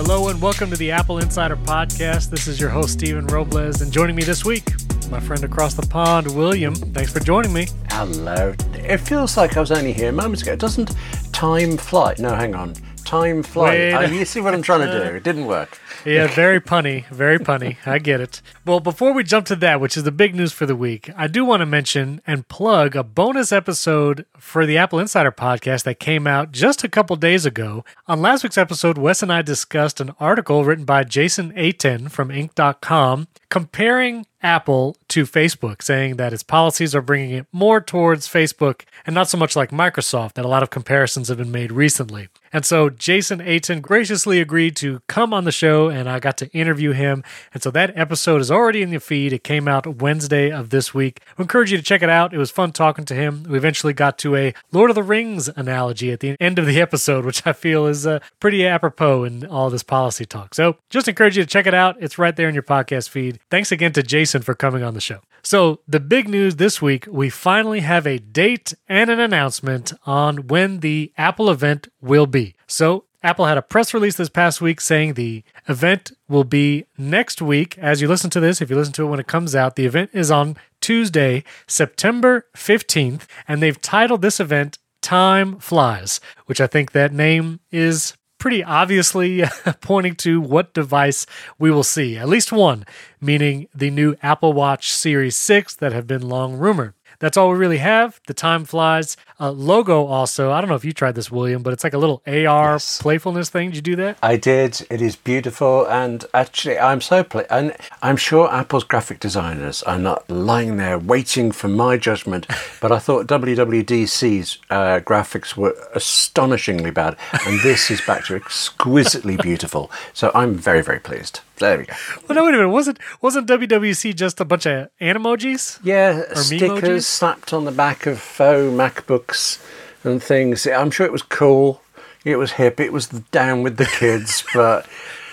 Hello and welcome to the Apple Insider Podcast. This is your host, Stephen Robles, and joining me this week, my friend across the pond, William. Thanks for joining me. Hello. It feels like I was only here moments ago. Doesn't time fly? No, hang on. Time fly. You see what I'm trying to do? It didn't work. Yeah, very punny. Very punny. I get it. Well, before we jump to that, which is the big news for the week, I do want to mention and plug a bonus episode for the Apple Insider Podcast that came out just a couple days ago. On last week's episode, Wes and I discussed an article written by Jason Aten from Inc.com comparing Apple to Facebook, saying that its policies are bringing it more towards Facebook and not so much like Microsoft, that a lot of comparisons have been made recently. And so Jason Aten graciously agreed to come on the show, and I got to interview him. And so that episode is already in the feed. It came out Wednesday of this week. I encourage you to check it out. It was fun talking to him. We eventually got to a Lord of the Rings analogy at the end of the episode, which I feel is pretty apropos in all this policy talk. So just encourage you to check it out. It's right there in your podcast feed. Thanks again to Jason for coming on the show. So the big news this week, we finally have a date and an announcement on when the Apple event will be. So Apple had a press release this past week saying the event will be next week. As you listen to this, if you listen to it when it comes out, the event is on Tuesday, September 15th, and they've titled this event Time Flies, which I think that name is pretty obviously pointing to what device we will see. At least one, meaning the new Apple Watch Series 6 that have been long rumored. That's all we really have. The Time Flies logo also. I don't know if you tried this, William, but it's like a little AR playfulness thing. Did you do that? I did. It is beautiful. And actually, I'm so and I'm sure Apple's graphic designers are not lying there waiting for my judgment. But I thought WWDC's graphics were astonishingly bad. And this is back to exquisitely beautiful. So I'm very, very pleased. There we go. Well, no, wait a minute. Wasn't WWDC just a bunch of animojis? Yeah, stickers slapped on the back of faux MacBooks and things. I'm sure it was cool. It was hip. It was down with the kids, but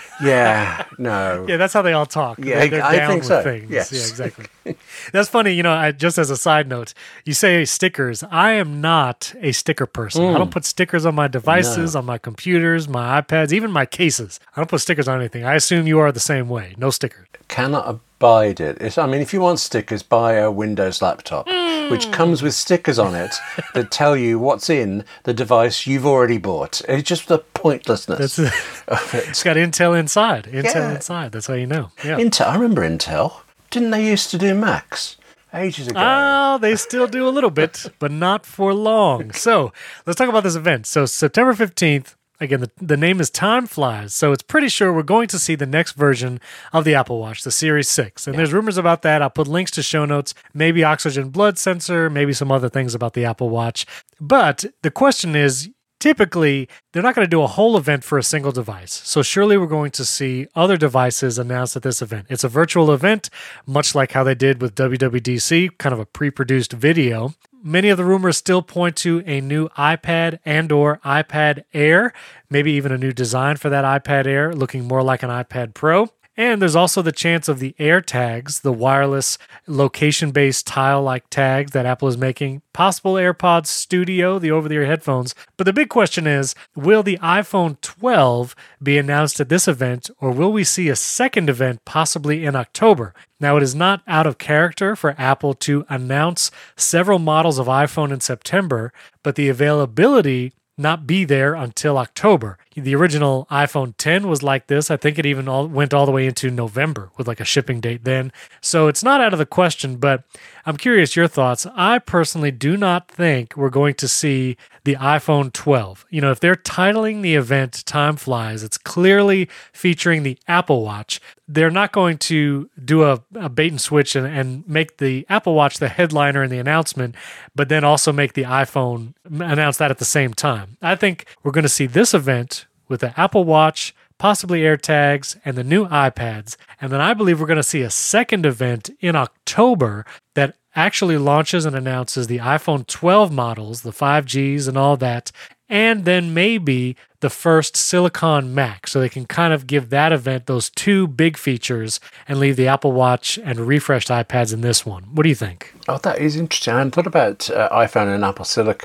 yeah, no. Yeah, that's how they all talk. Yeah, they're I down think with so. Things. Yes. Yeah, exactly. That's funny. Just as a side note, you say stickers. I am not a sticker person. I don't put stickers on my devices, on my computers, my iPads, even my cases. I don't put stickers on anything. I assume you are the same way. No stickers. Cannot abide it. If you want stickers, buy a Windows laptop, which comes with stickers on it that tell you what's in the device you've already bought. It's just the pointlessness of it. It's got Intel inside. Inside. That's how you know. Yeah. Intel. I remember Intel. Didn't they used to do Macs ages ago? Oh, they still do a little bit, but not for long. So let's talk about this event. So September 15th, again, the name is Time Flies. So it's pretty sure we're going to see the next version of the Apple Watch, the Series 6. And there's rumors about that. I'll put links to show notes, maybe oxygen blood sensor, maybe some other things about the Apple Watch. But the question is, typically, they're not going to do a whole event for a single device. So surely we're going to see other devices announced at this event. It's a virtual event, much like how they did with WWDC, kind of a pre-produced video. Many of the rumors still point to a new iPad and or iPad Air, maybe even a new design for that iPad Air, looking more like an iPad Pro. And there's also the chance of the AirTags, the wireless location-based tile-like tags that Apple is making, possible AirPods Studio, the over-the-ear headphones. But the big question is, will the iPhone 12 be announced at this event, or will we see a second event possibly in October? Now, it is not out of character for Apple to announce several models of iPhone in September, but the availability not be there until October. The original iPhone X was like this. I think it even went all the way into November with like a shipping date then. So it's not out of the question, but I'm curious your thoughts. I personally do not think we're going to see the iPhone 12. If they're titling the event Time Flies, it's clearly featuring the Apple Watch. They're not going to do a bait and switch and make the Apple Watch the headliner in the announcement, but then also make the iPhone announce that at the same time. I think we're going to see this event with the Apple Watch, possibly AirTags, and the new iPads. And then I believe we're going to see a second event in October that actually launches and announces the iPhone 12 models, the 5Gs and all that, and then maybe the first Silicon Mac. So they can kind of give that event those two big features and leave the Apple Watch and refreshed iPads in this one. What do you think? Oh, that is interesting. I hadn't thought about iPhone and Apple Silicon.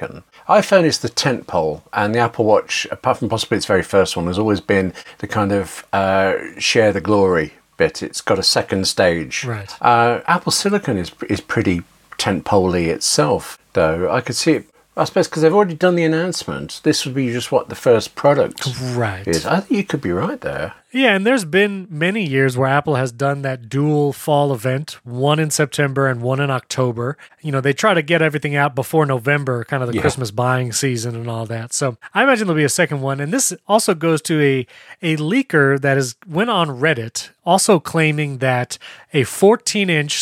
iPhone is the tent pole, and the Apple Watch, apart from possibly its very first one, has always been the kind of share the glory bit. It's got a second stage. Right. Apple Silicon is pretty tent poley itself, though. I could see it. I suppose because they've already done the announcement, this would be just what the first product is. I think you could be right there. Yeah, and there's been many years where Apple has done that dual fall event, one in September and one in October. You know, they try to get everything out before November, kind of the Christmas buying season and all that. So I imagine there'll be a second one. And this also goes to a leaker that went on Reddit, also claiming that a 14-inch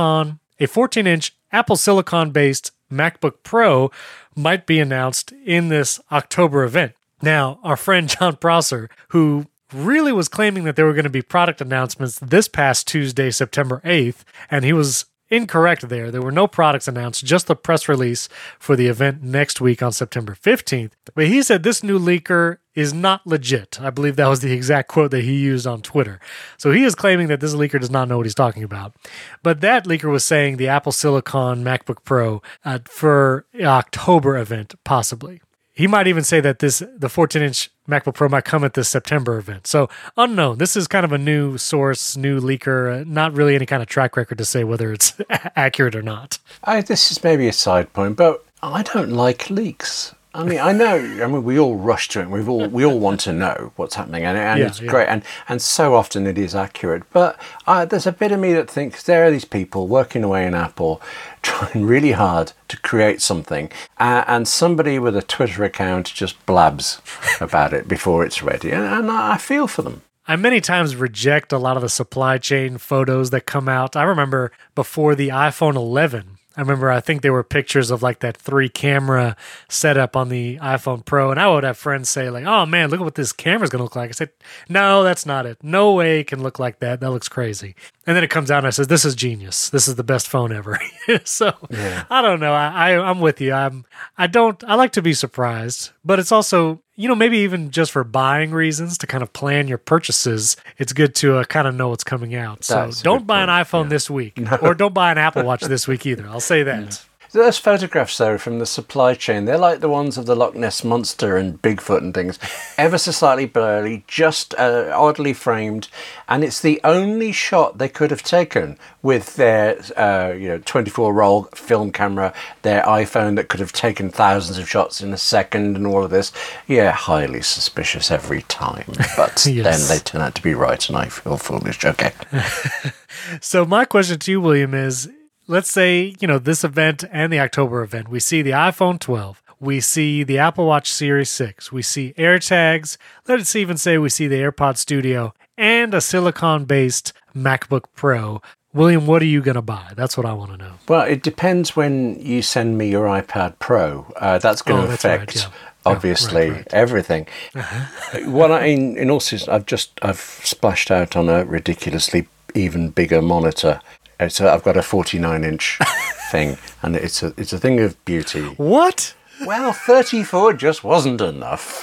Apple Silicon-based MacBook Pro might be announced in this October event. Now, our friend John Prosser, who really was claiming that there were going to be product announcements this past Tuesday, September 8th, and he was incorrect there. There were no products announced, just the press release for the event next week on September 15th. But he said this new leaker is not legit. I believe that was the exact quote that he used on Twitter. So he is claiming that this leaker does not know what he's talking about. But that leaker was saying the Apple Silicon MacBook Pro for October event, possibly. He might even say that the 14-inch MacBook Pro might come at this September event. So unknown. This is kind of a new source, new leaker, not really any kind of track record to say whether it's accurate or not. This is maybe a side point, but I don't like leaks. I mean, we all rush to it. We all want to know what's happening, and it's great, and so often it is accurate. But there's a bit of me that thinks there are these people working away in Apple, trying really hard to create something, and somebody with a Twitter account just blabs about it before it's ready, and I feel for them. I many times reject a lot of the supply chain photos that come out. I remember before the iPhone 11. I think there were pictures of like that 3-camera setup on the iPhone Pro, and I would have friends say like, "Oh man, look at what this camera's gonna look like." I said, "No, that's not it. No way it can look like that. That looks crazy." And then it comes out and I says, "This is genius. This is the best phone ever." So I don't know. I'm with you. I like to be surprised, but it's also, maybe even just for buying reasons to kind of plan your purchases, it's good to kind of know what's coming out. So don't buy an iPhone this week, or don't buy an Apple Watch this week either. I'll say that. Those photographs, though, from the supply chain, they're like the ones of the Loch Ness Monster and Bigfoot and things. Ever so slightly blurry, just oddly framed. And it's the only shot they could have taken with their 24-roll film camera, their iPhone that could have taken thousands of shots in a second and all of this. Yeah, highly suspicious every time. But then they turn out to be right and I feel foolish. Okay. So my question to you, William, is, let's say, this event and the October event, we see the iPhone 12, we see the Apple Watch Series 6, we see AirTags, let's even say we see the AirPod Studio, and a silicon-based MacBook Pro. William, what are you going to buy? That's what I want to know. Well, it depends when you send me your iPad Pro. That's going to affect, obviously, everything. What in all seriousness, I've splashed out on a ridiculously even bigger monitor. So I've got a 49-inch thing, and it's a thing of beauty. What? Well, 34 just wasn't enough.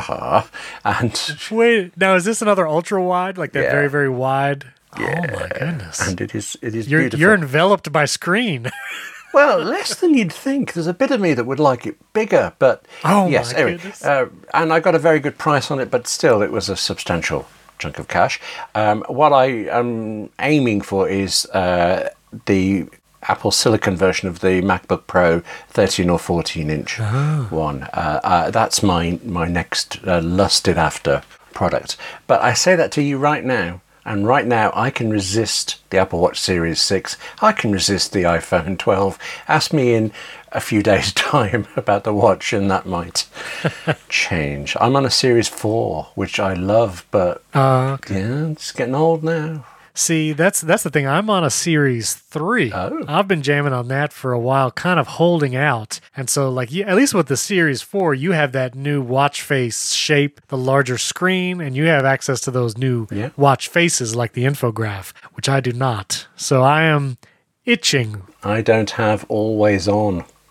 And wait, now is this another ultra wide, like that very, very wide? Yeah. Oh my goodness! And it is beautiful. You're enveloped by screen. Well, less than you'd think. There's a bit of me that would like it bigger, but yes. Anyway, and I got a very good price on it, but still, it was a substantial chunk of cash. What I am aiming for is the Apple Silicon version of the MacBook Pro 13 or 14-inch one. That's my next lusted after product. But I say that to you right now, and right now I can resist the Apple Watch Series 6. I can resist the iPhone 12. Ask me in a few days' time about the watch, and that might change. I'm on a Series 4, which I love, but it's getting old now. See, that's the thing. I'm on a Series 3. I've been jamming on that for a while, kind of holding out. And so, at least with the Series 4, you have that new watch face shape, the larger screen, and you have access to those new watch faces like the infograph, which I do not. So I am itching. I don't have always on.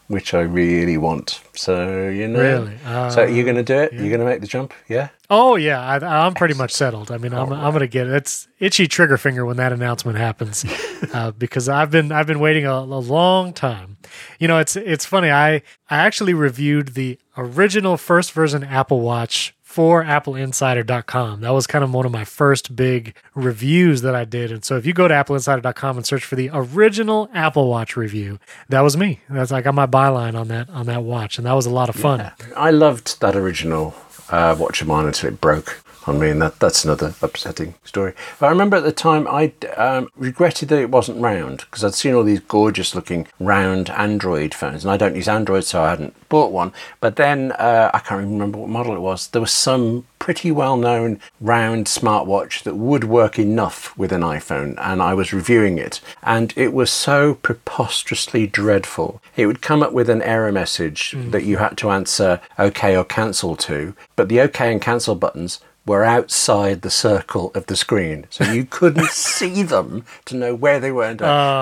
which I really want. So, Really? So you're going to do it? You're going to make the jump? Yeah? Oh yeah, I'm pretty much settled. I mean, I'm gonna get it. It's itchy trigger finger when that announcement happens, because I've been waiting a long time. It's funny. I actually reviewed the original first version Apple Watch for AppleInsider.com. That was kind of one of my first big reviews that I did. And so if you go to AppleInsider.com and search for the original Apple Watch review, that was me. I got my byline on that watch, and that was a lot of fun. Yeah. I loved that original watch of mine until it broke on me, and that's another upsetting story. But I remember at the time I regretted that it wasn't round, because I'd seen all these gorgeous looking round Android phones, and I don't use Android, so I hadn't bought one. But then I can't even remember what model it was. There was some pretty well-known round smartwatch that would work enough with an iPhone, and I was reviewing it, and it was so preposterously dreadful. It would come up with an error message that you had to answer OK or cancel to, but the OK and cancel buttons were outside the circle of the screen, so you couldn't see them to know where they were. And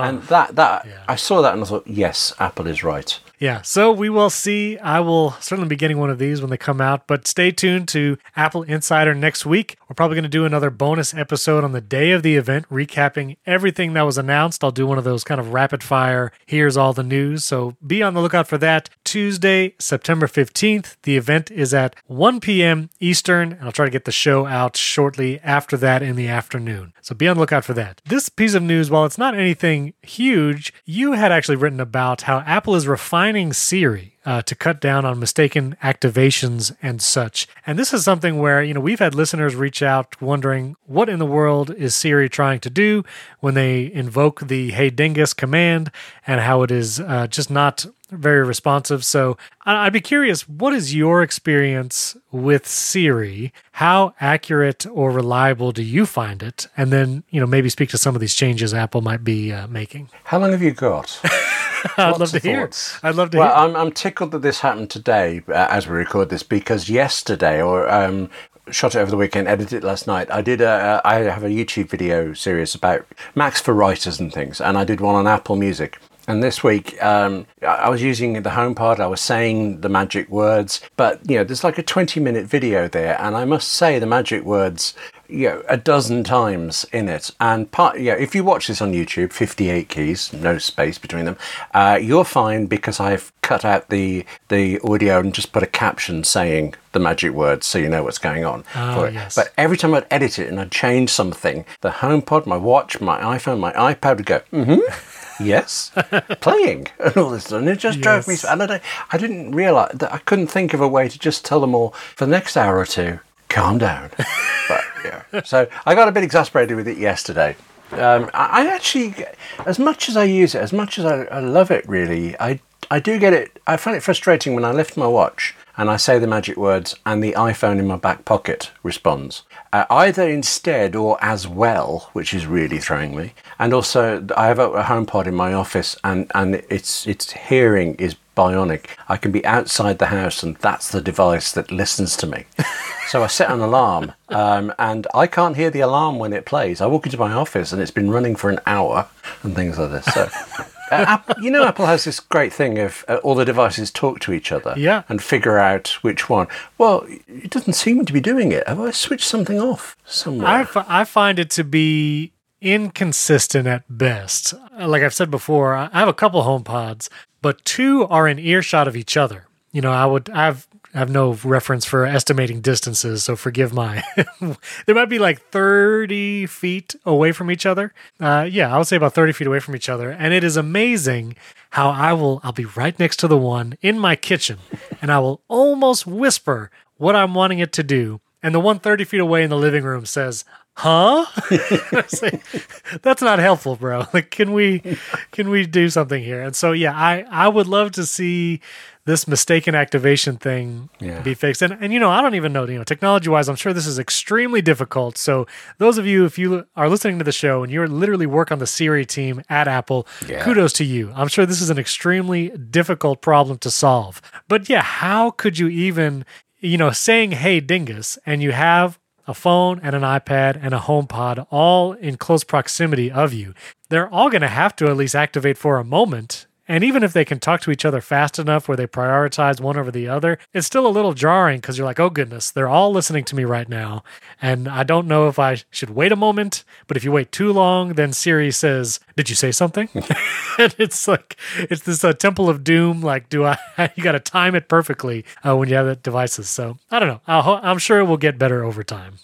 I saw that and I thought, yes, Apple is right. Yeah, so we will see. I will certainly be getting one of these when they come out, but stay tuned to Apple Insider next week. We're probably going to do another bonus episode on the day of the event, recapping everything that was announced. I'll do one of those kind of rapid fire, here's all the news, so be on the lookout for that. Tuesday, September 15th. The event is at 1 p.m. Eastern, and I'll try to get the show out shortly after that in the afternoon. So be on the lookout for that. This piece of news, while it's not anything huge, you had actually written about how Apple is refining Siri to cut down on mistaken activations and such. And this is something where, we've had listeners reach out wondering what in the world is Siri trying to do when they invoke the Hey Dingus command, and how it is just not very responsive. So I'd be curious, what is your experience with Siri? How accurate or reliable do you find it? And then, maybe speak to some of these changes Apple might be making. How long have you got? I'd love to hear. I'd love to hear. Well, I'm tickled that this happened today as we record this, because yesterday, or shot it over the weekend, edited it last night, I have a YouTube video series about Macs for writers and things, and I did one on Apple Music. And this week, I was using the HomePod, I was saying the magic words, but, there's like a 20-minute video there, and I must say the magic words, a dozen times in it. And if you watch this on YouTube, 58 keys, no space between them, you'll find, because I've cut out the audio and just put a caption saying the magic words so you know what's going on for it. Yes. But every time I'd edit it and I'd change something, the HomePod, my watch, my iPhone, my iPad would go, yes, playing, and all this stuff. And it just drove me. And I didn't realise that I couldn't think of a way to just tell them all for the next hour or two, calm down. But so I got a bit exasperated with it yesterday. I actually, as much as I use it, as much as I love it, really, I do get it. I find it frustrating when I lift my watch and I say the magic words and the iPhone in my back pocket responds. Either instead or as well, which is really throwing me. And also, I have a HomePod in my office, and its hearing is bionic. I can be outside the house, and that's the device that listens to me. So I set an alarm, and I can't hear the alarm when it plays. I walk into my office, and it's been running for an hour, and things like this. So. Apple has this great thing of all the devices talk to each other and figure out which one. Well, it doesn't seem to be doing it. Have I switched something off somewhere? I find it to be inconsistent at best. Like I've said before, I have a couple HomePods, but two are in earshot of each other. I have no reference for estimating distances, so forgive my... They might be like 30 feet away from each other. I would say about 30 feet away from each other. And it is amazing how I'll be right next to the one in my kitchen, and I will almost whisper what I'm wanting it to do. And the one 30 feet away in the living room says, huh? That's not helpful, bro. Like, can we do something here? And so, I would love to see this mistaken activation thing be fixed. And I don't even know, technology-wise, I'm sure this is extremely difficult. So those of you, if you are listening to the show and you're literally work on the Siri team at Apple, kudos to you. I'm sure this is an extremely difficult problem to solve. But how could you even, saying, hey, dingus, and you have a phone and an iPad and a HomePod all in close proximity of you, they're all going to have to at least activate for a moment. And even if they can talk to each other fast enough where they prioritize one over the other, it's still a little jarring because you're like, oh goodness, they're all listening to me right now. And I don't know if I should wait a moment, but if you wait too long, then Siri says, did you say something? And it's like, it's this temple of doom. Like, you got to time it perfectly when you have the devices. So I don't know. I'm sure it will get better over time.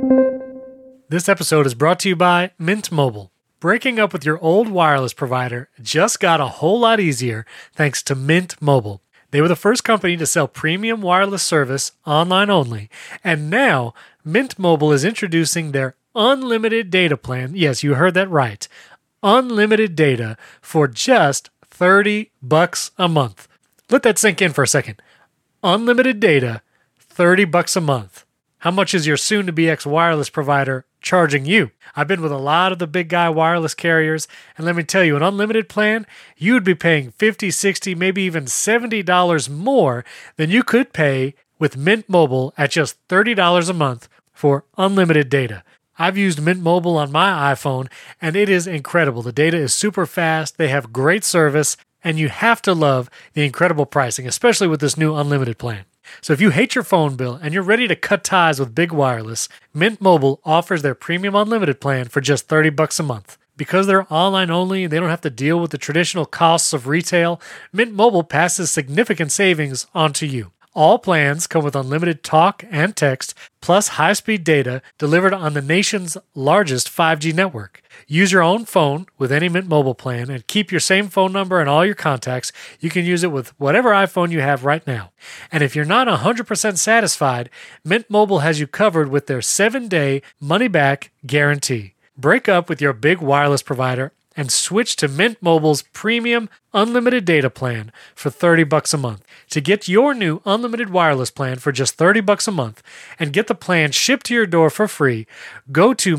This episode is brought to you by Mint Mobile. Breaking up with your old wireless provider just got a whole lot easier thanks to Mint Mobile. They were the first company to sell premium wireless service online only, and now Mint Mobile is introducing their unlimited data plan. Yes, you heard that right. Unlimited data for just $30 a month. Let that sink in for a second. Unlimited data, $30 a month. How much is your soon-to-be ex-wireless provider charging you? I've been with a lot of the big guy wireless carriers, and let me tell you, an unlimited plan, you'd be paying $50, $60, maybe even $70 more than you could pay with Mint Mobile at just $30 a month for unlimited data. I've used Mint Mobile on my iPhone, and it is incredible. The data is super fast, they have great service, and you have to love the incredible pricing, especially with this new unlimited plan. So if you hate your phone bill and you're ready to cut ties with big wireless, Mint Mobile offers their premium unlimited plan for just $30 a month. Because they're online only and they don't have to deal with the traditional costs of retail, Mint Mobile passes significant savings onto you. All plans come with unlimited talk and text, plus high-speed data delivered on the nation's largest 5G network. Use your own phone with any Mint Mobile plan and keep your same phone number and all your contacts. You can use it with whatever iPhone you have right now. And if you're not 100% satisfied, Mint Mobile has you covered with their 7-day money-back guarantee. Break up with your big wireless provider and switch to Mint Mobile's premium unlimited data plan for $30 a month. To get your new unlimited wireless plan for just $30 a month and get the plan shipped to your door for free, go to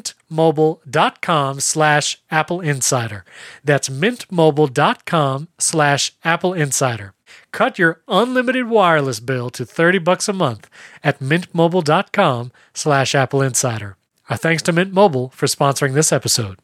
mintmobile.com/Apple Insider. That's mintmobile.com/Apple Insider. Cut your unlimited wireless bill to $30 a month at mintmobile.com/Apple Insider. Our thanks to Mint Mobile for sponsoring this episode.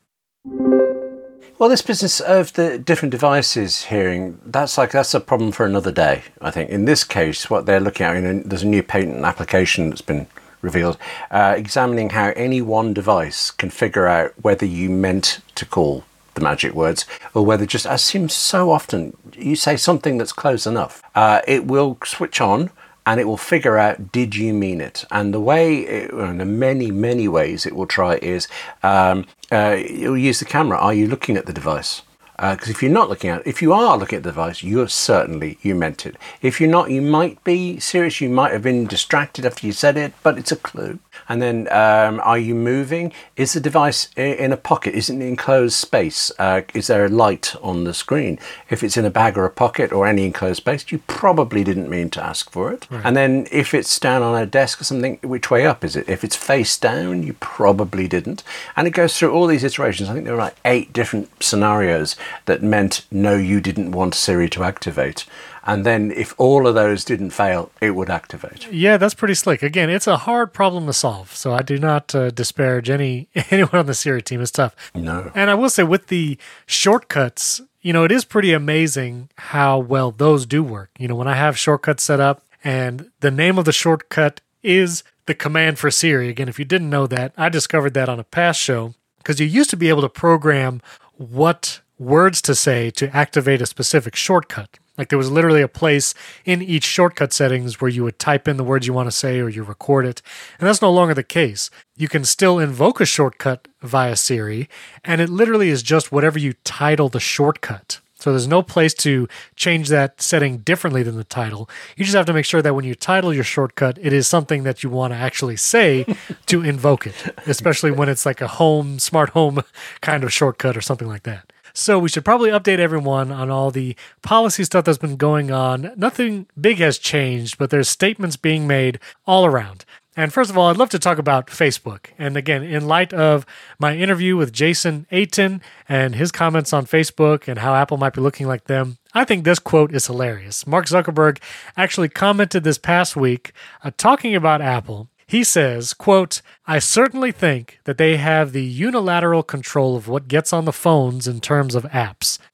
Well, this business of the different devices hearing, that's a problem for another day, I think. In this case, what they're looking at, there's a new patent application that's been revealed, examining how any one device can figure out whether you meant to call the magic words or whether just, as seems so often, you say something that's close enough. It will switch on and it will figure out, did you mean it? And the way, in the many ways it will try is, it will use the camera. Are you looking at the device? Because if you are looking at the device, you meant it. If you're not, you might be serious. You might have been distracted after you said it, but it's a clue. And then, are you moving? Is the device in a pocket? Is it in an enclosed space? Is there a light on the screen? If it's in a bag or a pocket or any enclosed space, you probably didn't mean to ask for it. Right. And then if it's down on a desk or something, which way up is it? If it's face down, you probably didn't. And it goes through all these iterations. I think there were like 8 different scenarios that meant, no, you didn't want Siri to activate. And then if all of those didn't fail, it would activate. Yeah, that's pretty slick. Again, it's a hard problem to solve, so I do not disparage anyone on the Siri team. It's tough. No. And I will say with the shortcuts, it is pretty amazing how well those do work. When I have shortcuts set up and the name of the shortcut is the command for Siri. Again, if you didn't know that, I discovered that on a past show because you used to be able to program what words to say to activate a specific shortcut. Like there was literally a place in each shortcut settings where you would type in the words you want to say or you record it. And that's no longer the case. You can still invoke a shortcut via Siri, and it literally is just whatever you title the shortcut. So there's no place to change that setting differently than the title. You just have to make sure that when you title your shortcut, it is something that you want to actually say to invoke it, especially when it's like a smart home kind of shortcut or something like that. So we should probably update everyone on all the policy stuff that's been going on. Nothing big has changed, but there's statements being made all around. And first of all, I'd love to talk about Facebook. And again, in light of my interview with Jason Aiton and his comments on Facebook and how Apple might be looking like them, I think this quote is hilarious. Mark Zuckerberg actually commented this past week talking about Apple. He says, quote, "I certainly think that they have the unilateral control of what gets on the phones in terms of apps.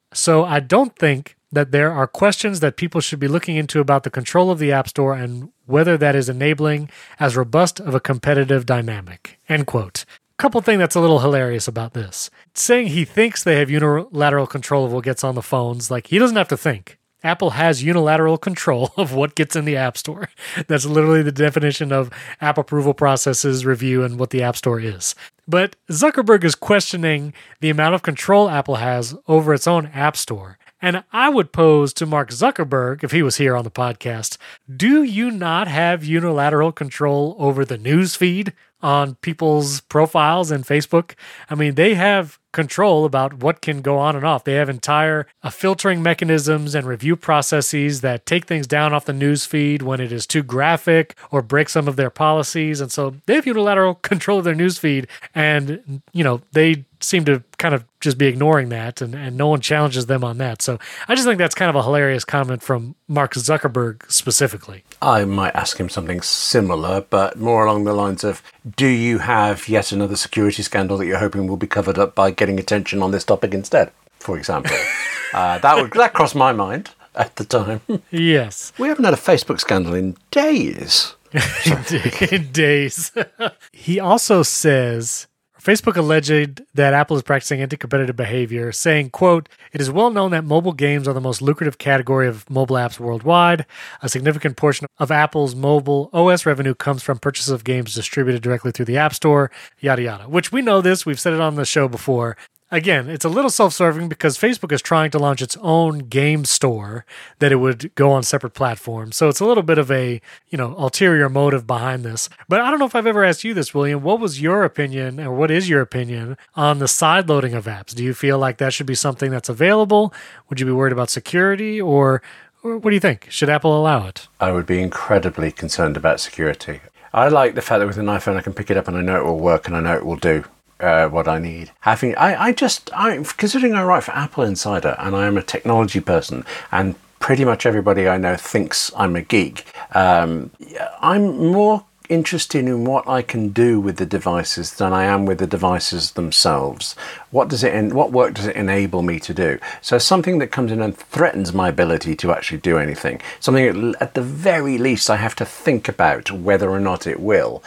So I don't think that there are questions that people should be looking into about the control of the App Store and whether that is enabling as robust of a competitive dynamic. End quote. Couple things that's a little hilarious about this. Saying he thinks they have unilateral control of what gets on the phones, like he doesn't have to think. Apple has unilateral control of what gets in the App Store. That's literally the definition of app approval processes, review, and what the App Store is. But Zuckerberg is questioning the amount of control Apple has over its own App Store. And I would pose to Mark Zuckerberg, if he was here on the podcast, do you not have unilateral control over the news feed on people's profiles in Facebook? I mean, they have control about what can go on and off. They have entire filtering mechanisms and review processes that take things down off the news feed when it is too graphic or break some of their policies. And so they have unilateral control of their news feed. And, they seem to kind of just be ignoring that, and no one challenges them on that. So I just think that's kind of a hilarious comment from Mark Zuckerberg specifically. I might ask him something similar, but more along the lines of, do you have yet another security scandal that you're hoping will be covered up by getting attention on this topic instead, for example? That crossed my mind at the time. Yes. We haven't had a Facebook scandal in days. In days. He also says, Facebook alleged that Apple is practicing anti-competitive behavior, saying, quote, "It is well known that mobile games are the most lucrative category of mobile apps worldwide. A significant portion of Apple's mobile OS revenue comes from purchases of games distributed directly through the App Store, yada, yada." Which we know this. We've said it on the show before. Again, it's a little self-serving because Facebook is trying to launch its own game store that it would go on separate platforms. So it's a little bit of a, ulterior motive behind this. But I don't know if I've ever asked you this, William. What was your opinion, or what is your opinion on the side loading of apps? Do you feel like that should be something that's available? Would you be worried about security, or what do you think? Should Apple allow it? I would be incredibly concerned about security. I like the fact that with an iPhone I can pick it up and I know it will work and I know it will do what I need. Considering I write for Apple Insider and I am a technology person and pretty much everybody I know thinks I'm a geek, I'm more interested in what I can do with the devices than I am with the devices themselves. What work does it enable me to do? So something that comes in and threatens my ability to actually do anything, something at the very least I have to think about whether or not it will,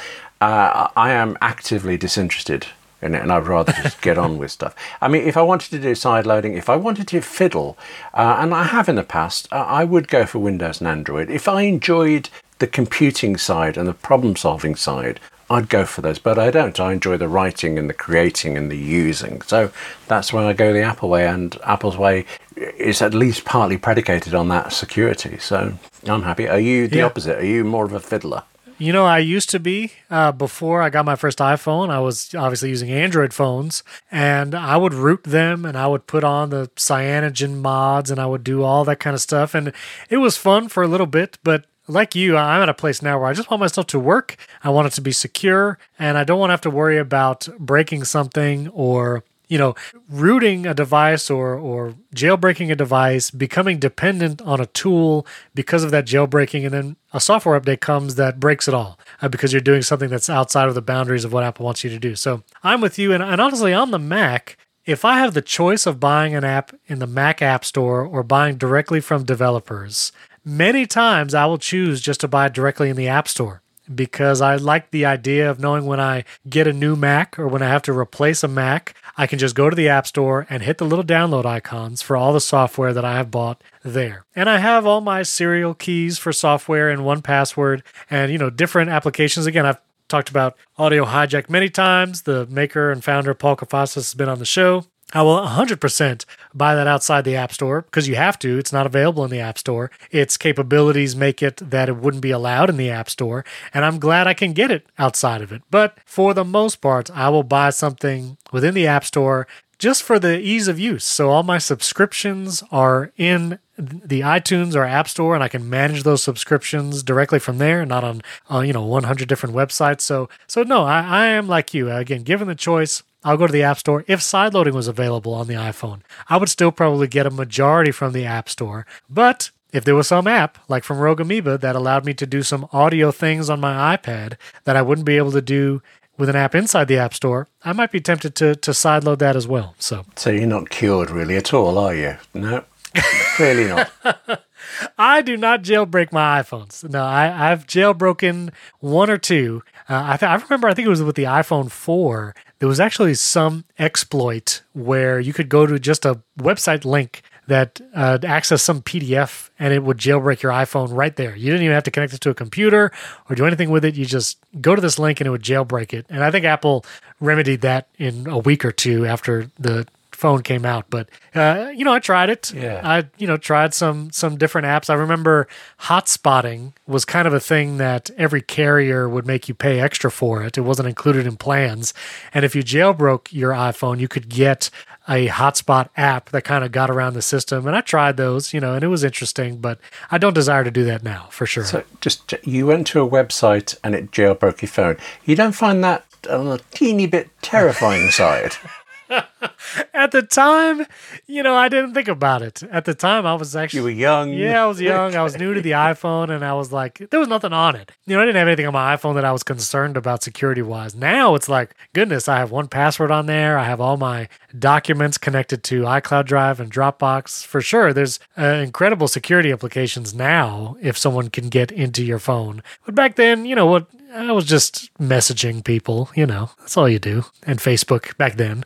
I am actively disinterested in it, and I'd rather just get on with stuff. I mean, if I wanted to do side loading, if I wanted to fiddle, and I have in the past, I would go for Windows and Android. If I enjoyed the computing side and the problem solving side, I'd go for those, but I don't. I enjoy the writing and the creating and the using. So that's why I go the Apple way, and Apple's way is at least partly predicated on that security. So I'm happy. Are you the opposite? Are you more of a fiddler? I used to be, before I got my first iPhone, I was obviously using Android phones, and I would root them, and I would put on the cyanogen mods, and I would do all that kind of stuff. And it was fun for a little bit, but like you, I'm at a place now where I just want my stuff to work. I want it to be secure, and I don't want to have to worry about breaking something or rooting a device or jailbreaking a device, becoming dependent on a tool because of that jailbreaking, and then a software update comes that breaks it all because you're doing something that's outside of the boundaries of what Apple wants you to do. So I'm with you, and honestly, on the Mac, if I have the choice of buying an app in the Mac App Store or buying directly from developers, many times I will choose just to buy it directly in the App Store, because I like the idea of knowing when I get a new Mac or when I have to replace a Mac, I can just go to the App Store and hit the little download icons for all the software that I have bought there. And I have all my serial keys for software in 1Password and, different applications. Again, I've talked about Audio Hijack many times. The maker and founder, Paul Kafasas, has been on the show. I will 100% buy that outside the App Store because you have to. It's not available in the App Store. Its capabilities make it that it wouldn't be allowed in the App Store, and I'm glad I can get it outside of it. But for the most part, I will buy something within the App Store just for the ease of use. So all my subscriptions are in the iTunes or App Store, and I can manage those subscriptions directly from there, not on 100 different websites. So no, I am like you. Again, given the choice, I'll go to the App Store. If sideloading was available on the iPhone, I would still probably get a majority from the App Store. But if there was some app, like from Rogue Amoeba, that allowed me to do some audio things on my iPad that I wouldn't be able to do with an app inside the App Store, I might be tempted to sideload that as well. So you're not cured really at all, are you? No, clearly not. I do not jailbreak my iPhones. No, I've jailbroken one or two. I remember, I think it was with the iPhone 4. There was actually some exploit where you could go to just a website link that access some PDF and it would jailbreak your iPhone right there. You didn't even have to connect it to a computer or do anything with it. You just go to this link and it would jailbreak it. And I think Apple remedied that in a week or two after the phone came out. But I tried it. Yeah. I tried some different apps. I remember hotspotting was kind of a thing that every carrier would make you pay extra for it. It wasn't included in plans. And if you jailbroke your iPhone, you could get a hotspot app that kind of got around the system. And I tried those, and it was interesting, but I don't desire to do that now, for sure. So just, you went to a website and it jailbroke your phone. You don't find that on a teeny bit terrifying side? At the time, I didn't think about it. At the time, I was actually... You were young. Yeah, I was young. I was new to the iPhone, and I was like, there was nothing on it. I didn't have anything on my iPhone that I was concerned about security-wise. Now, it's like, goodness, I have 1Password on there. I have all my documents connected to iCloud Drive and Dropbox. For sure, there's incredible security implications now if someone can get into your phone. But back then, I was just messaging people, That's all you do. And Facebook back then.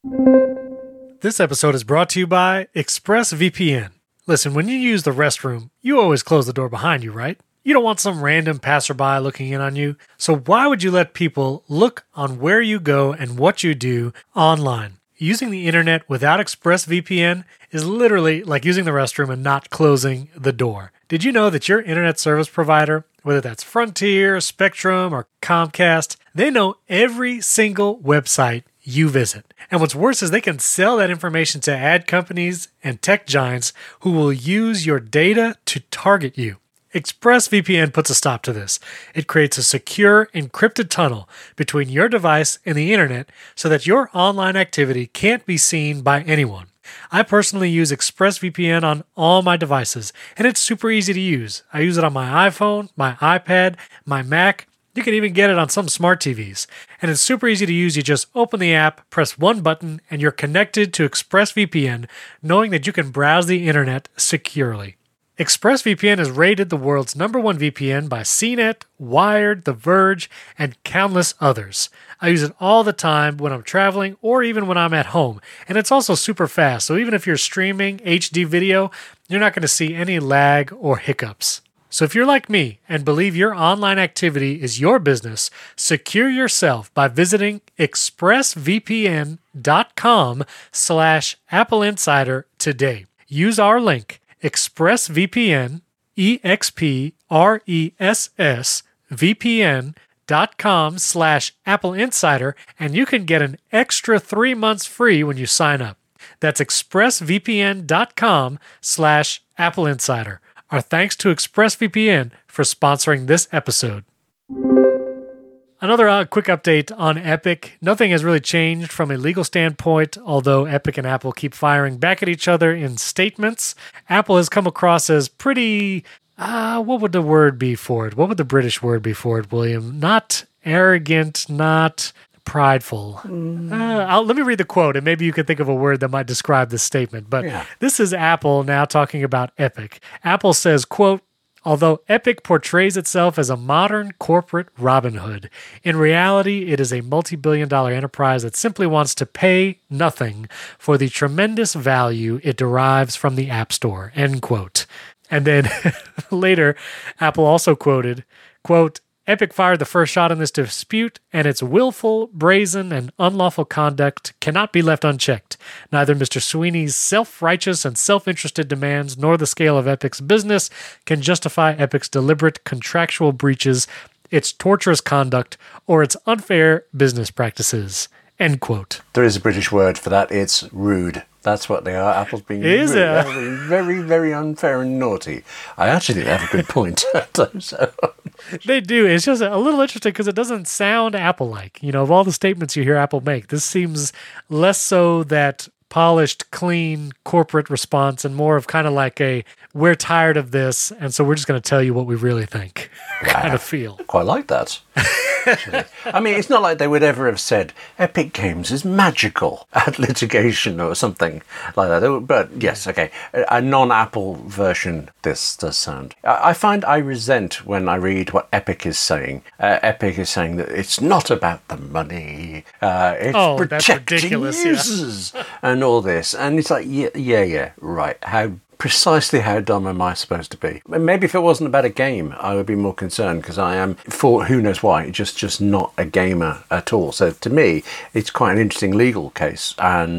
This episode is brought to you by ExpressVPN. Listen, when you use the restroom, you always close the door behind you, right? You don't want some random passerby looking in on you. So why would you let people look on where you go and what you do online? Using the internet without ExpressVPN is literally like using the restroom and not closing the door. Did you know that your internet service provider, whether that's Frontier, Spectrum, or Comcast, they know every single website you visit. And what's worse is they can sell that information to ad companies and tech giants who will use your data to target you. ExpressVPN puts a stop to this. It creates a secure, encrypted tunnel between your device and the internet so that your online activity can't be seen by anyone. I personally use ExpressVPN on all my devices, and it's super easy to use. I use it on my iPhone, my iPad, my Mac. You can even get it on some smart TVs. And it's super easy to use. You just open the app, press one button, and you're connected to ExpressVPN, knowing that you can browse the internet securely. ExpressVPN is rated the world's #1 VPN by CNET, Wired, The Verge, and countless others. I use it all the time when I'm traveling or even when I'm at home. And it's also super fast, so even if you're streaming HD video, you're not going to see any lag or hiccups. So if you're like me and believe your online activity is your business, secure yourself by visiting expressvpn.com/Apple Insider today. Use our link, ExpressVPN, EXPRESSVPN.com/Apple Insider, and you can get an extra 3 months free when you sign up. That's expressvpn.com/Apple Insider. Our thanks to ExpressVPN for sponsoring this episode. Another quick update on Epic. Nothing has really changed from a legal standpoint, although Epic and Apple keep firing back at each other in statements. Apple has come across as pretty, what would the word be for it? What would the British word be for it, William? Not arrogant, not prideful. Let me read the quote, and maybe you can think of a word that might describe this statement. But This is Apple now talking about Epic. Apple says, quote, "Although Epic portrays itself as a modern corporate Robin Hood, in reality, it is a multi-billion-dollar enterprise that simply wants to pay nothing for the tremendous value it derives from the App Store," end quote. And then later, Apple also quoted, quote, "Epic fired the first shot in this dispute, and its willful, brazen, and unlawful conduct cannot be left unchecked. Neither Mr. Sweeney's self-righteous and self-interested demands nor the scale of Epic's business can justify Epic's deliberate contractual breaches, its torturous conduct, or its unfair business practices." End quote. There is a British word for that. It's rude. That's what they are. Apple's being Is rude. it? They're being very, very unfair and naughty. I actually think they have a good point. So. They do. It's just a little interesting because it doesn't sound Apple-like. Of all the statements you hear Apple make, this seems less so that polished, clean corporate response and more of kind of like a, we're tired of this, and so we're just going to tell you what we really think kind of feel. Quite like that. actually. I mean, it's not like they would ever have said Epic Games is magical at litigation or something like that. But yes, okay, a non-Apple version, this does sound. I find I resent when I read what Epic is saying. Epic is saying that it's not about the money, it's protecting users and all this. And it's like, yeah, right. Precisely how dumb am I supposed to be? Maybe if it wasn't about a game, I would be more concerned, because I am, for who knows why, just not a gamer at all. So to me, it's quite an interesting legal case, and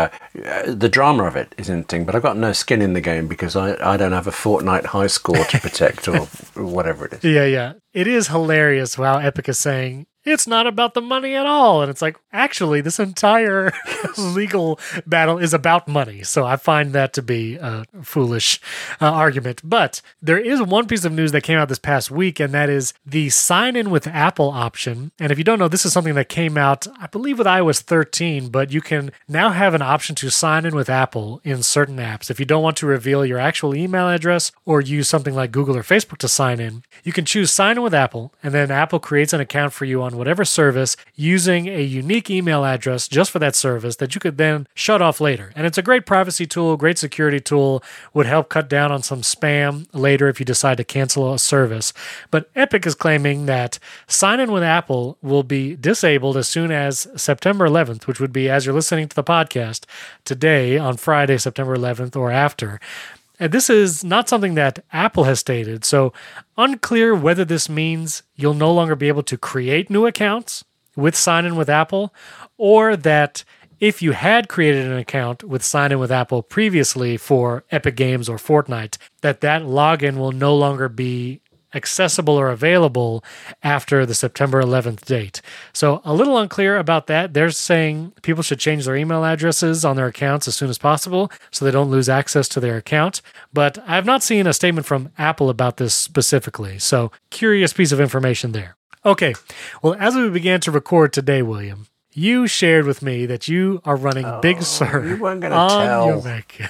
the drama of it is interesting, but I've got no skin in the game because I don't have a Fortnite high score to protect or whatever it is. Yeah. It is hilarious how Epic is saying, it's not about the money at all. And it's like, actually, this entire legal battle is about money. So I find that to be a foolish argument. But there is one piece of news that came out this past week, and that is the sign in with Apple option. And if you don't know, this is something that came out, I believe, with iOS 13, but you can now have an option to sign in with Apple in certain apps. If you don't want to reveal your actual email address or use something like Google or Facebook to sign in, you can choose sign in with Apple, and then Apple creates an account for you on whatever service using a unique email address just for that service that you could then shut off later. And it's a great privacy tool, great security tool, would help cut down on some spam later if you decide to cancel a service. But Epic is claiming that sign in with Apple will be disabled as soon as September 11th, which would be as you're listening to the podcast today on Friday, September 11th or after. And this is not something that Apple has stated, so unclear whether this means you'll no longer be able to create new accounts with sign-in with Apple, or that if you had created an account with sign-in with Apple previously for Epic Games or Fortnite, that login will no longer be accessible or available after the September 11th date. So a little unclear about that. They're saying people should change their email addresses on their accounts as soon as possible so they don't lose access to their account. But I have not seen a statement from Apple about this specifically. So curious piece of information there. Okay, well, as we began to record today, William, you shared with me that you are running Big Sur you weren't gonna on tell. your Mac.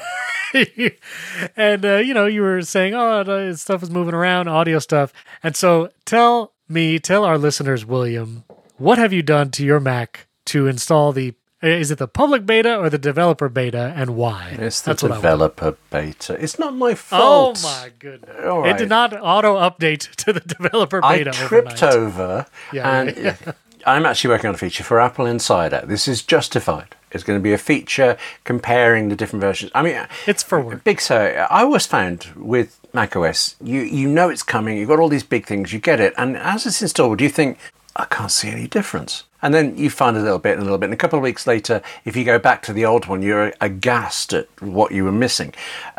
And, you were saying, stuff is moving around, audio stuff. And so tell our listeners, William, what have you done to your Mac to install is it the public beta or the developer beta, and why? It's the developer beta. It's not my fault. Oh, my goodness. All right. It did not auto-update to the developer beta I tripped over, and I'm actually working on a feature for Apple Insider. This is justified. It's going to be a feature comparing the different versions. I mean, it's for work. Big Sur, I always found with macOS, you know it's coming, you've got all these big things, you get it, and as it's installed, you think, I can't see any difference. And then you find a little bit. And a couple of weeks later, if you go back to the old one, you're aghast at what you were missing.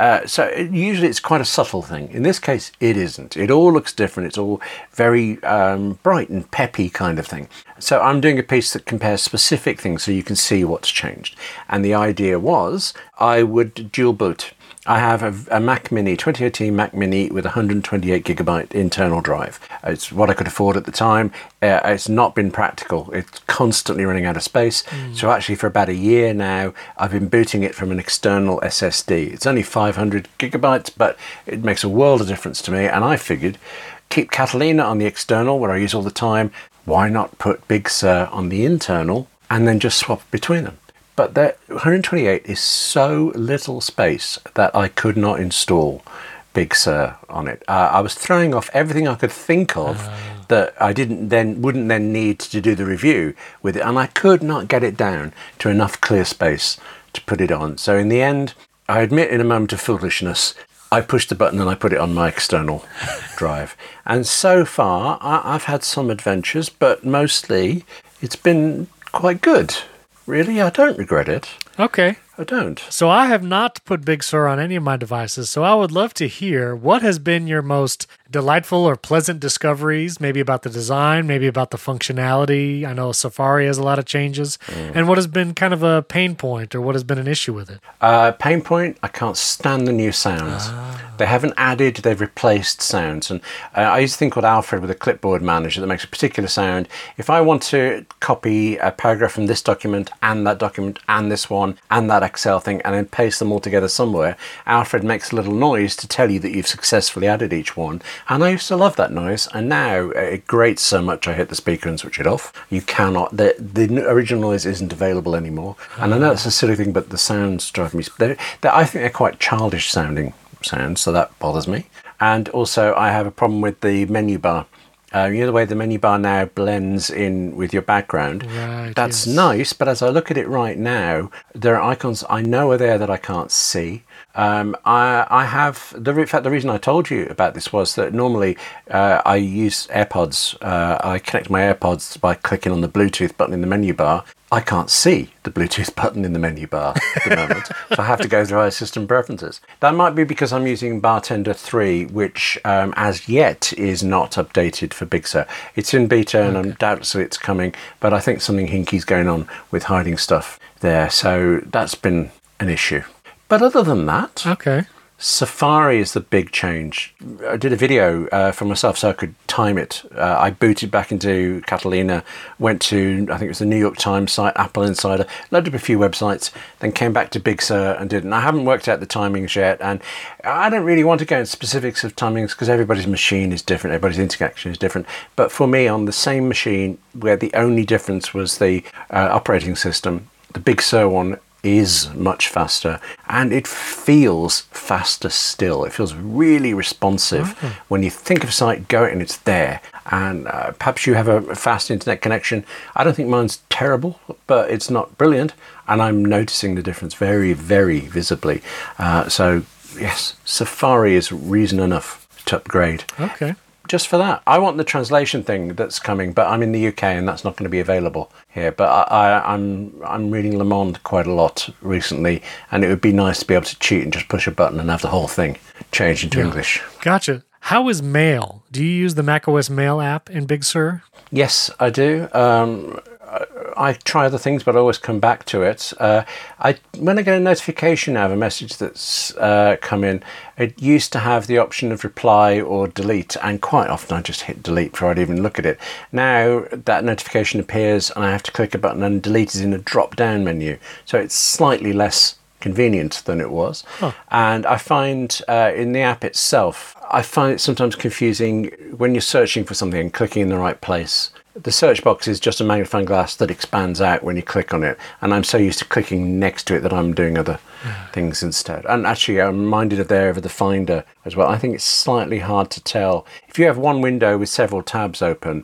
Usually it's quite a subtle thing. In this case, it isn't. It all looks different. It's all very bright and peppy kind of thing. So I'm doing a piece that compares specific things so you can see what's changed. And the idea was I would dual boot. I have a Mac Mini, 2018 Mac Mini with 128 gigabyte internal drive. It's what I could afford at the time. It's not been practical. It's constantly running out of space. So actually for about a year now, I've been booting it from an external SSD. It's only 500 gigabytes, but it makes a world of difference to me. And I figured, keep Catalina on the external, where I use all the time. Why not put Big Sur on the internal and then just swap between them? But that 128 is so little space that I could not install Big Sur on it. I was throwing off everything I could think of that I wouldn't then need to do the review with it, and I could not get it down to enough clear space to put it on. So in the end, I admit in a moment of foolishness, I pushed the button and I put it on my external drive. And so far, I've had some adventures, but mostly it's been quite good. Really, I don't regret it. Okay. I don't. So I have not put Big Sur on any of my devices, so I would love to hear what has been your most delightful or pleasant discoveries, maybe about the design, maybe about the functionality. I know Safari has a lot of changes. And what has been kind of a pain point or what has been an issue with it? Pain point, I can't stand the new sounds. They haven't added, they've replaced sounds. And I use a thing called Alfred with a clipboard manager that makes a particular sound. If I want to copy a paragraph from this document and this one and that Excel thing and then paste them all together somewhere, Alfred makes a little noise to tell you that you've successfully added each one. And I used to love that noise, and now it grates so much I hit the speaker and switch it off. You cannot, the original noise isn't available anymore. And I know it's a silly thing, but the sounds drive me, I think they're quite childish sounding sounds, so that bothers me. And also I have a problem with the menu bar. You know the way the menu bar now blends in with your background? Right, That's yes. nice, but as I look at it right now, there are icons I know are there that I can't see. I have, in fact, the reason I told you about this was that normally I use AirPods. I connect my AirPods by clicking on the Bluetooth button in the menu bar. I can't see the Bluetooth button in the menu bar at the moment, so I have to go through our system preferences. That might be because I'm using Bartender 3, which as yet is not updated for Big Sur. It's in beta and undoubtedly it's coming, but I think something hinky's going on with hiding stuff there, so that's been an issue. But other than that, Okay. Safari is the big change. I did a video for myself so I could time it. I booted back into Catalina, went to, I think it was the New York Times site, Apple Insider, loaded up a few websites, then came back to Big Sur and did it. And I haven't worked out the timings yet, and I don't really want to go into specifics of timings because everybody's machine is different, everybody's interconnection is different. But for me, on the same machine, where the only difference was the operating system, the Big Sur one is much faster, and it feels faster still. It feels really responsive. When you think of a site, go and it's there. And perhaps you have a fast internet connection. I don't think mine's terrible, but it's not brilliant, and I'm noticing the difference very, very visibly. So yes, Safari is reason enough to upgrade. Okay. Just for that. I want the translation thing that's coming, but I'm in the UK and that's not going to be available here. But I'm reading Le Monde quite a lot recently, and it would be nice to be able to cheat and just push a button and have the whole thing change into English. Gotcha. How is Mail? Do you use the macOS Mail app in Big Sur? Yes, I do. I try other things, but I always come back to it. When I get a notification now of a message that's come in, it used to have the option of reply or delete, and quite often I just hit delete before I'd even look at it. Now that notification appears and I have to click a button, and delete is in a drop-down menu, so it's slightly less convenient than it was. And I find in the app itself, I find it sometimes confusing when you're searching for something and clicking in the right place. The search box is just a magnifying glass that expands out when you click on it, and I'm so used to clicking next to it that I'm doing other things instead. And actually, I'm reminded of the Finder as well. I think it's slightly hard to tell. If you have one window with several tabs open,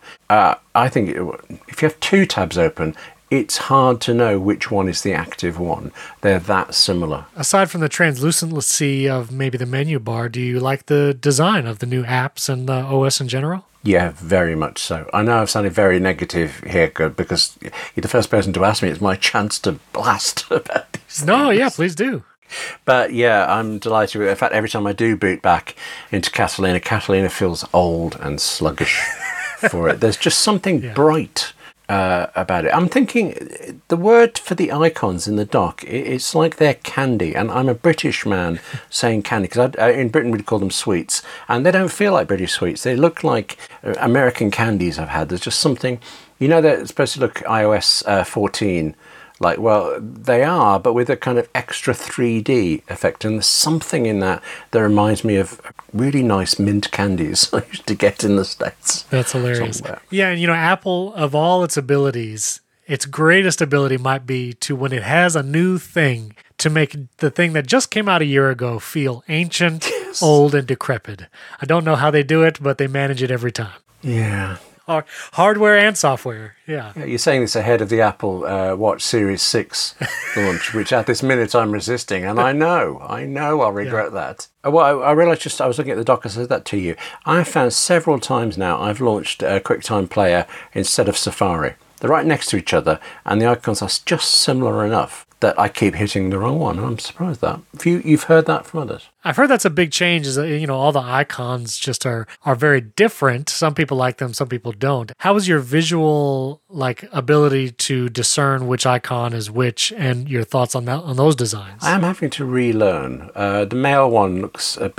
I think if you have two tabs open, it's hard to know which one is the active one. They're that similar. Aside from the translucency of maybe the menu bar, do you like the design of the new apps and the OS in general? Yeah, very much so. I know I've sounded very negative here, because you're the first person to ask me. It's my chance to blast about these No, things. yeah, please do. But yeah, I'm delighted with it. In fact, every time I do boot back into Catalina, Catalina feels old and sluggish for it. There's just something bright about it. I'm thinking the word for the icons in the dock, it's like they're candy, and I'm a British man saying candy, because in Britain we'd call them sweets, and they don't feel like British sweets. They look like American candies I've had. There's just something, they're supposed to look iOS 14 like, well, they are, but with a kind of extra 3D effect, and there's something in that reminds me of really nice mint candies I used to get in the States. That's hilarious. Somewhere. Yeah, and Apple, of all its abilities, its greatest ability might be to, when it has a new thing, to make the thing that just came out a year ago feel ancient, old, and decrepit. I don't know how they do it, but they manage it every time. Yeah. Hardware and software, yeah. You're saying this ahead of the Apple Watch Series 6 launch, which at this minute I'm resisting, and I know I'll regret that. Well, I realised I was looking at the dock, I said that to you. I've found several times now I've launched a QuickTime Player instead of Safari. They're right next to each other, and the icons are just similar enough that I keep hitting the wrong one. I'm surprised that. You've heard that from others? I've heard that's a big change, is that, all the icons just are very different. Some people like them, some people don't. How is your visual ability to discern which icon is which, and your thoughts on those designs? I am having to relearn. The Mail one looks a bit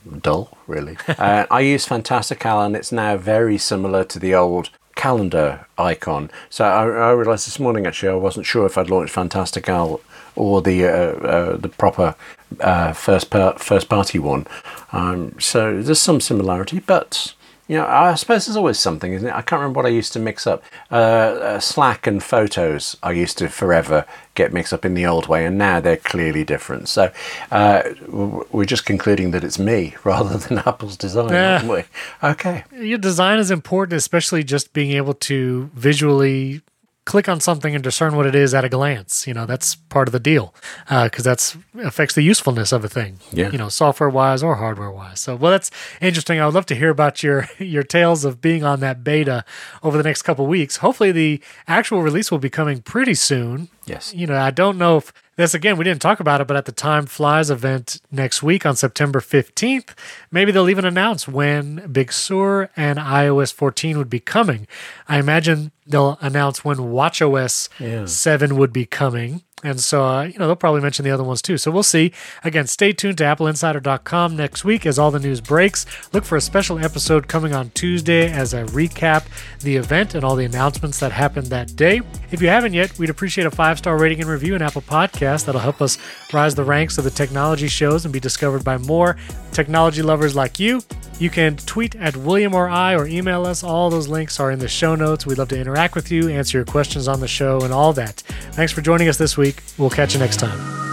dull, really. I use Fantastical, and it's now very similar to the old calendar icon. So I realised this morning, actually, I wasn't sure if I'd launched Fantastical or the proper first party one. So there's some similarity, but you know, I suppose there's always something, isn't it? I can't remember what I used to mix up. Slack and photos I used to forever get mixed up in the old way, and now they're clearly different. So we're just concluding that it's me rather than Apple's design, aren't we? Okay. Your design is important, especially just being able to visually click on something and discern what it is at a glance. You know, that's part of the deal, because that's affects the usefulness of a thing. Yeah. You know, software wise or hardware wise. So, well, that's interesting. I would love to hear about your tales of being on that beta over the next couple of weeks. Hopefully, the actual release will be coming pretty soon. Yes. You know, I don't know if this, again, we didn't talk about it, but at the Time Flies event next week on September 15th, maybe they'll even announce when Big Sur and iOS 14 would be coming. I imagine they'll announce when watchOS 7 would be coming. And so, you know, they'll probably mention the other ones too. So we'll see. Again, stay tuned to appleinsider.com next week as all the news breaks. Look for a special episode coming on Tuesday as I recap the event and all the announcements that happened that day. If you haven't yet, we'd appreciate a 5-star rating and review in Apple Podcasts. That'll help us rise the ranks of the technology shows and be discovered by more technology lovers like you. You can tweet at William or I, or email us. All those links are in the show notes. We'd love to interact with you, answer your questions on the show, and all that. Thanks for joining us this week. We'll catch you next time.